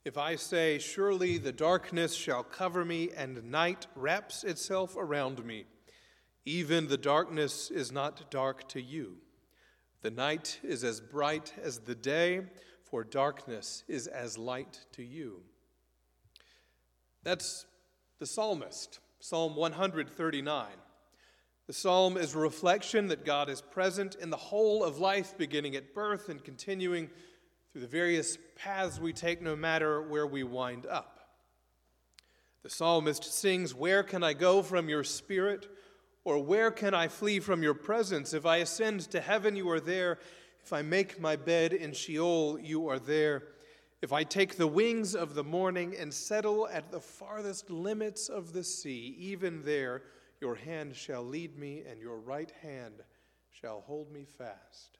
If I say, surely the darkness shall cover me, and night wraps itself around me, even the darkness is not dark to you. The night is as bright as the day, for darkness is as light to you. That's the psalmist, Psalm 139. The psalm is a reflection that God is present in the whole of life, beginning at birth and continuing through the various paths we take, no matter where we wind up. The psalmist sings, "Where can I go from your spirit? Or where can I flee from your presence? If I ascend to heaven, you are there. If I make my bed in Sheol, you are there. If I take the wings of the morning and settle at the farthest limits of the sea, even there your hand shall lead me, and your right hand shall hold me fast."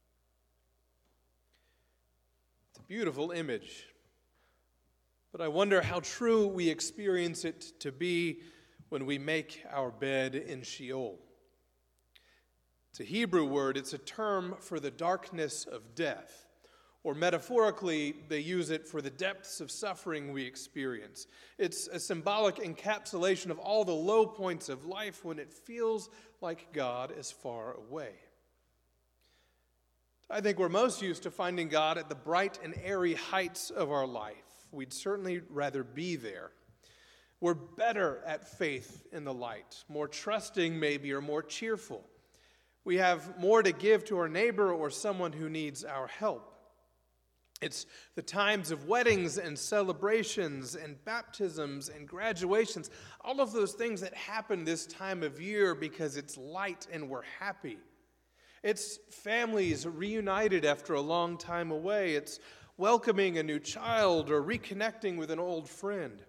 It's a beautiful image, but I wonder how true we experience it to be when we make our bed in Sheol. It's a Hebrew word. It's a term for the darkness of death, or metaphorically, they use it for the depths of suffering we experience. It's a symbolic encapsulation of all the low points of life when it feels like God is far away. I think we're most used to finding God at the bright and airy heights of our life. We'd certainly rather be there. We're better at faith in the light, more trusting maybe, or more cheerful. We have more to give to our neighbor or someone who needs our help. It's the times of weddings and celebrations and baptisms and graduations, all of those things that happen this time of year because it's light and we're happy. It's families reunited after a long time away. It's welcoming a new child or reconnecting with an old friend.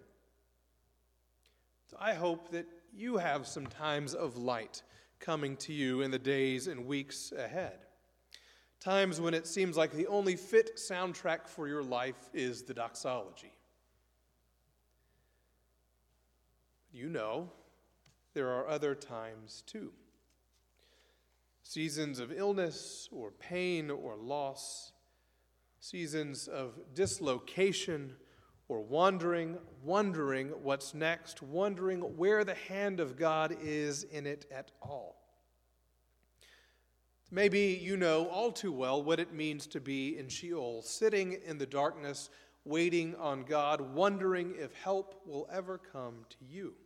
So I hope that you have some times of light coming to you in the days and weeks ahead. Times when it seems like the only fit soundtrack for your life is the doxology. You know, there are other times too. Seasons of illness or pain or loss, seasons of dislocation or wondering what's next, wondering where the hand of God is in it at all. Maybe you know all too well what it means to be in Sheol, sitting in the darkness, waiting on God, wondering if help will ever come to you.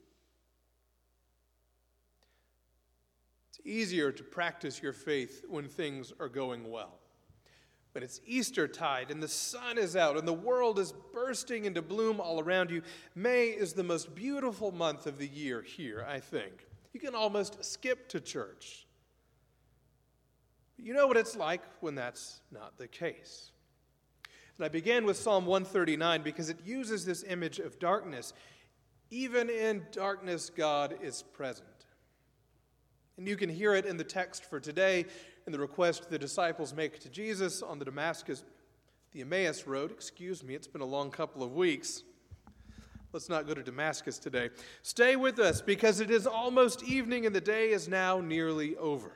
It's easier to practice your faith when things are going well. When it's Eastertide and the sun is out and the world is bursting into bloom all around you, May is the most beautiful month of the year here, I think. You can almost skip to church. But you know what it's like when that's not the case. And I began with Psalm 139 because it uses this image of darkness. Even in darkness, God is present. And you can hear it in the text for today, in the request the disciples make to Jesus on the Emmaus Road. It's been a long couple of weeks. Let's not go to Damascus today. Stay with us, because it is almost evening and the day is now nearly over.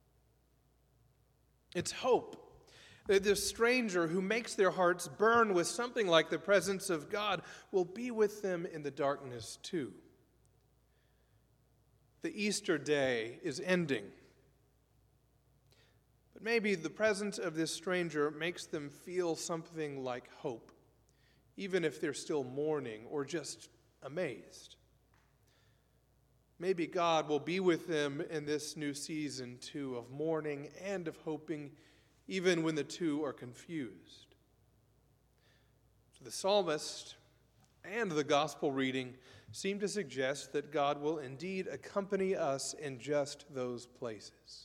It's hope that this stranger who makes their hearts burn with something like the presence of God will be with them in the darkness too. The Easter day is ending. But maybe the presence of this stranger makes them feel something like hope, even if they're still mourning or just amazed. Maybe God will be with them in this new season too, of mourning and of hoping, even when the two are confused. So the psalmist and the gospel reading seem to suggest that God will indeed accompany us in just those places.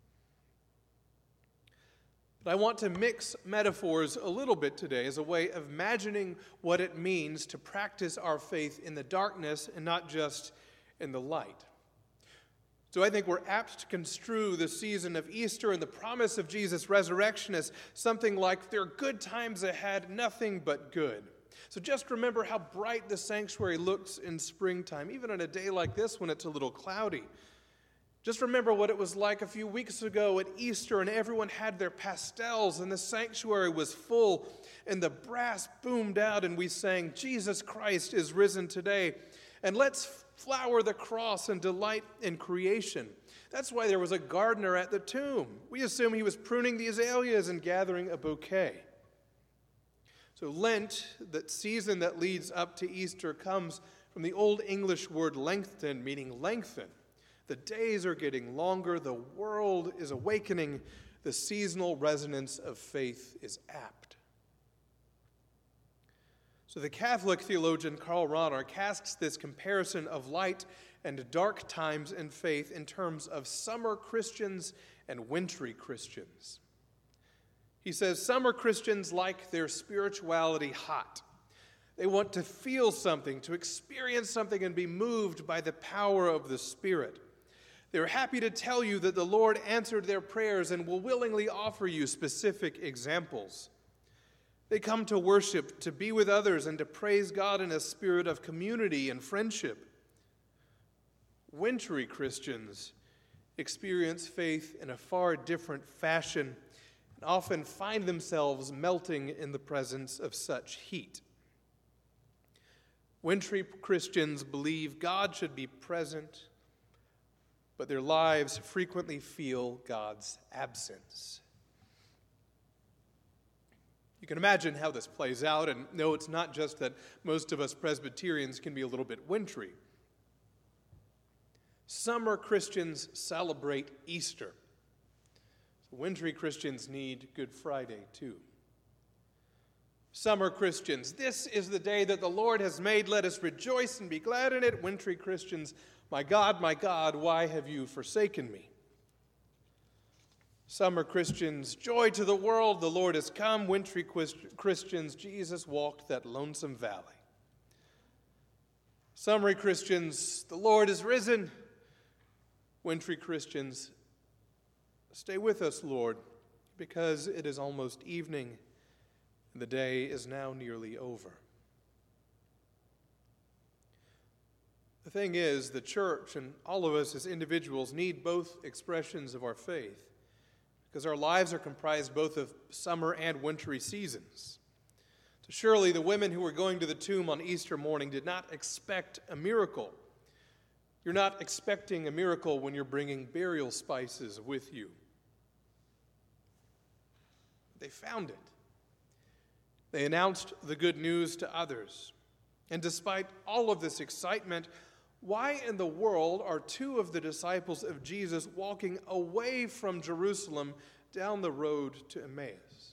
But I want to mix metaphors a little bit today as a way of imagining what it means to practice our faith in the darkness and not just in the light. So I think we're apt to construe the season of Easter and the promise of Jesus' resurrection as something like there are good times ahead, nothing but good. So just remember how bright the sanctuary looks in springtime, even on a day like this when it's a little cloudy. Just remember what it was like a few weeks ago at Easter, and everyone had their pastels, and the sanctuary was full, and the brass boomed out, and we sang, "Jesus Christ is risen today." And let's flower the cross and delight in creation. That's why there was a gardener at the tomb. We assume he was pruning the azaleas and gathering a bouquet. So Lent, that season that leads up to Easter, comes from the Old English word lengthen, meaning lengthen. The days are getting longer, the world is awakening, the seasonal resonance of faith is apt. So the Catholic theologian Karl Rahner casts this comparison of light and dark times in faith in terms of summer Christians and wintry Christians. He says summer Christians like their spirituality hot. They want to feel something, to experience something, and be moved by the power of the Spirit. They're happy to tell you that the Lord answered their prayers and will willingly offer you specific examples. They come to worship, to be with others, and to praise God in a spirit of community and friendship. Wintry Christians experience faith in a far different fashion and often find themselves melting in the presence of such heat. Wintry Christians believe God should be present, but their lives frequently feel God's absence. You can imagine how this plays out, and no, it's not just that most of us Presbyterians can be a little bit wintry. Summer Christians celebrate Easter. So wintry Christians need Good Friday too. Summer Christians, this is the day that the Lord has made. Let us rejoice and be glad in it. Wintry Christians, my God, why have you forsaken me? Summer Christians, joy to the world, the Lord has come. Wintry Christians, Jesus walked that lonesome valley. Summery Christians, the Lord is risen. Wintry Christians, stay with us, Lord, because it is almost evening and the day is now nearly over. The thing is, the church and all of us as individuals need both expressions of our faith because our lives are comprised both of summer and wintry seasons. So surely the women who were going to the tomb on Easter morning did not expect a miracle. You're not expecting a miracle when you're bringing burial spices with you. They found it. They announced the good news to others. And despite all of this excitement, why in the world are two of the disciples of Jesus walking away from Jerusalem down the road to Emmaus?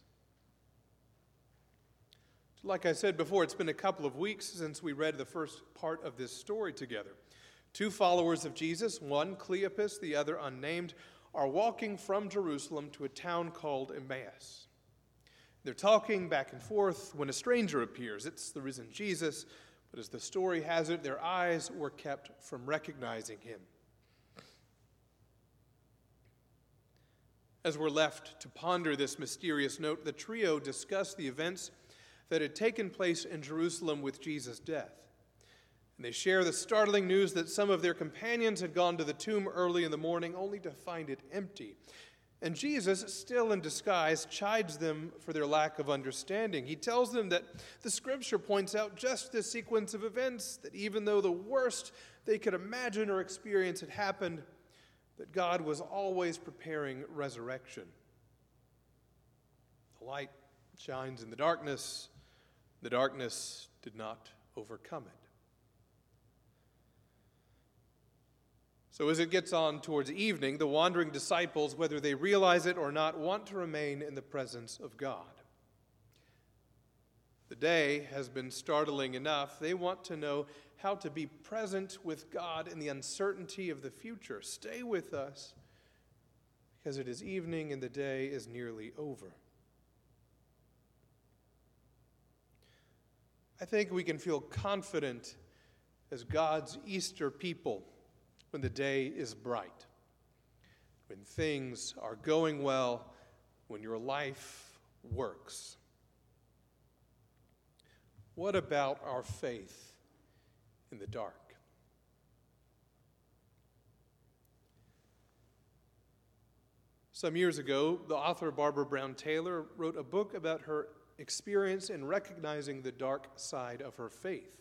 Like I said before, it's been a couple of weeks since we read the first part of this story together. Two followers of Jesus, one Cleopas, the other unnamed, are walking from Jerusalem to a town called Emmaus. They're talking back and forth when a stranger appears. It's the risen Jesus, but as the story has it, their eyes were kept from recognizing him. As we're left to ponder this mysterious note, the trio discuss the events that had taken place in Jerusalem with Jesus' death. And they share the startling news that some of their companions had gone to the tomb early in the morning only to find it empty. And Jesus, still in disguise, chides them for their lack of understanding. He tells them that the Scripture points out just this sequence of events, that even though the worst they could imagine or experience had happened, that God was always preparing resurrection. The light shines in the darkness did not overcome it. So as it gets on towards evening, the wandering disciples, whether they realize it or not, want to remain in the presence of God. The day has been startling enough. They want to know how to be present with God in the uncertainty of the future. Stay with us, because it is evening and the day is nearly over. I think we can feel confident as God's Easter people when the day is bright, when things are going well, when your life works. What about our faith in the dark? Some years ago, the author Barbara Brown Taylor wrote a book about her experience in recognizing the dark side of her faith.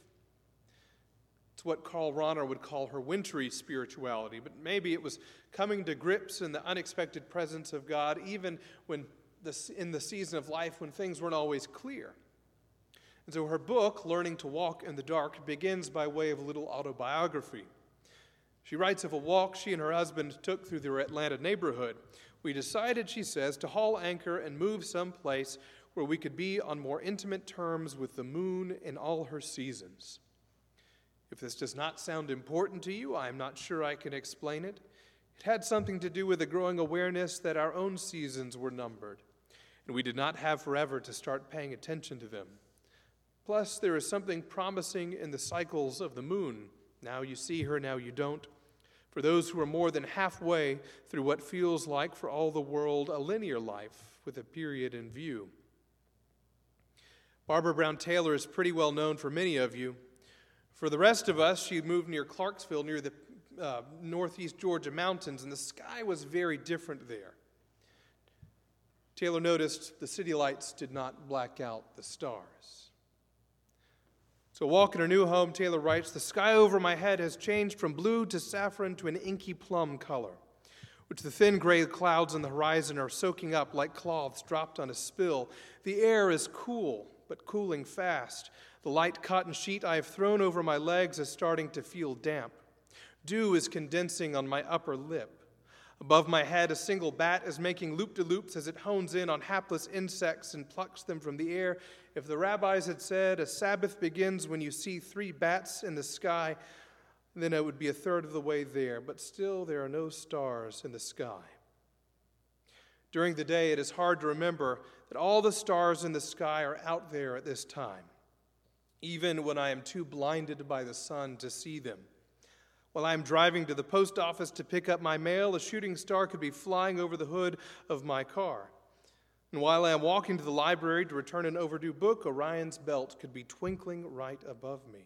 It's what Karl Rahner would call her wintry spirituality, but maybe it was coming to grips in the unexpected presence of God, even in the season of life when things weren't always clear. And so her book, Learning to Walk in the Dark, begins by way of a little autobiography. She writes of a walk she and her husband took through their Atlanta neighborhood. We decided, she says, to haul anchor and move someplace where we could be on more intimate terms with the moon in all her seasons. If this does not sound important to you, I am not sure I can explain it. It had something to do with a growing awareness that our own seasons were numbered, and we did not have forever to start paying attention to them. Plus, there is something promising in the cycles of the moon. Now you see her, now you don't. For those who are more than halfway through what feels like for all the world a linear life with a period in view. Barbara Brown Taylor is pretty well known for many of you. For the rest of us, she moved near Clarksville, near the northeast Georgia mountains, and the sky was very different there. Taylor noticed the city lights did not black out the stars. So, walk in her new home, Taylor writes, the sky over my head has changed from blue to saffron to an inky plum color, which the thin gray clouds on the horizon are soaking up like cloths dropped on a spill. The air is cool, but cooling fast. The light cotton sheet I have thrown over my legs is starting to feel damp. Dew is condensing on my upper lip. Above my head, a single bat is making loop-de-loops as it hones in on hapless insects and plucks them from the air. If the rabbis had said a Sabbath begins when you see 3 bats in the sky, then it would be a third of the way there. But still, there are no stars in the sky. During the day, it is hard to remember that all the stars in the sky are out there at this time, even when I am too blinded by the sun to see them. While I am driving to the post office to pick up my mail, a shooting star could be flying over the hood of my car. And while I am walking to the library to return an overdue book, Orion's belt could be twinkling right above me.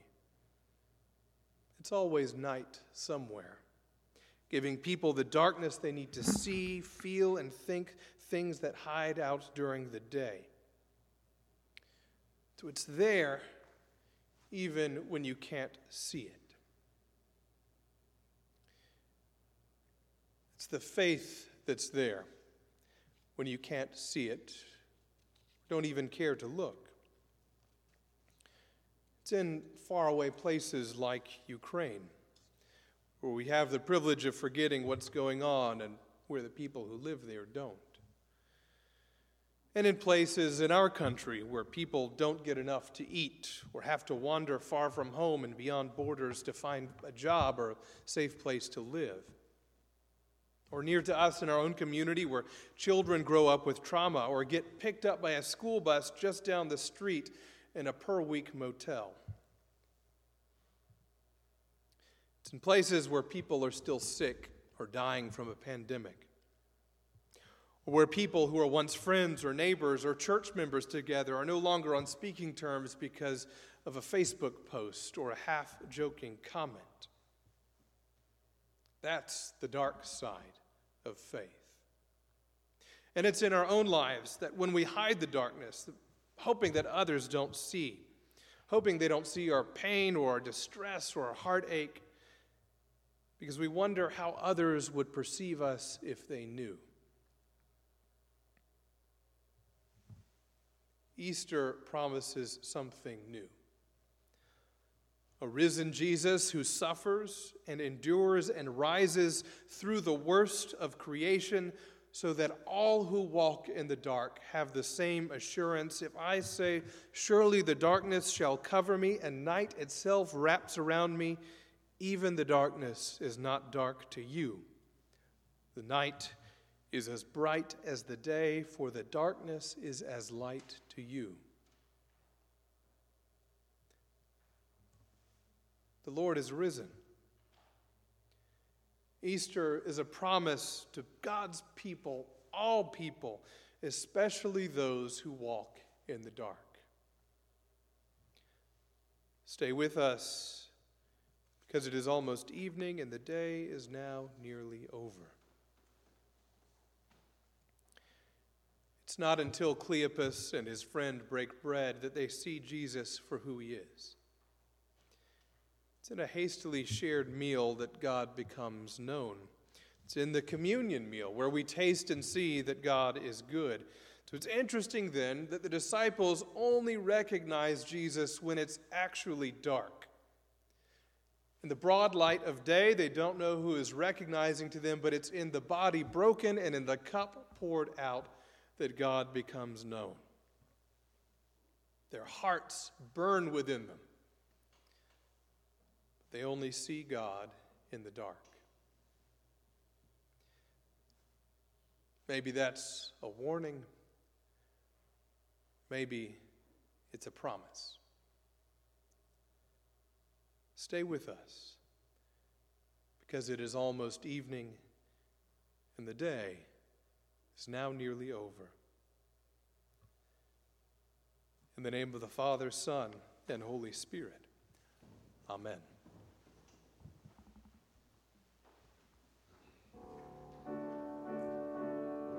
It's always night somewhere, giving people the darkness they need to see, feel, and think things that hide out during the day. So it's there even when you can't see it. It's the faith that's there when you can't see it, don't even care to look. It's in faraway places like Ukraine, where we have the privilege of forgetting what's going on and where the people who live there don't. And in places in our country where people don't get enough to eat or have to wander far from home and beyond borders to find a job or a safe place to live. Or near to us in our own community where children grow up with trauma or get picked up by a school bus just down the street in a per-week motel. It's in places where people are still sick or dying from a pandemic. Or where people who are once friends or neighbors or church members together are no longer on speaking terms because of a Facebook post or a half-joking comment. That's the dark side of faith. And it's in our own lives that when we hide the darkness, hoping that others don't see, hoping they don't see our pain or our distress or our heartache, because we wonder how others would perceive us if they knew. Easter promises something new. A risen Jesus who suffers and endures and rises through the worst of creation so that all who walk in the dark have the same assurance. If I say, surely the darkness shall cover me and night itself wraps around me, even the darkness is not dark to you. The night is as bright as the day, for the darkness is as light to you. The Lord is risen. Easter is a promise to God's people, all people, especially those who walk in the dark. Stay with us, because it is almost evening and the day is now nearly over. It's not until Cleopas and his friend break bread that they see Jesus for who he is. It's in a hastily shared meal that God becomes known. It's in the communion meal where we taste and see that God is good. So it's interesting then that the disciples only recognize Jesus when it's actually dark. In the broad light of day, they don't know who is recognizing to them, but it's in the body broken and in the cup poured out that God becomes known. Their hearts burn within them. They only see God in the dark. Maybe that's a warning. Maybe it's a promise. Stay with us, because it is almost evening and the day is now nearly over. In the name of the Father, Son, and Holy Spirit. Amen.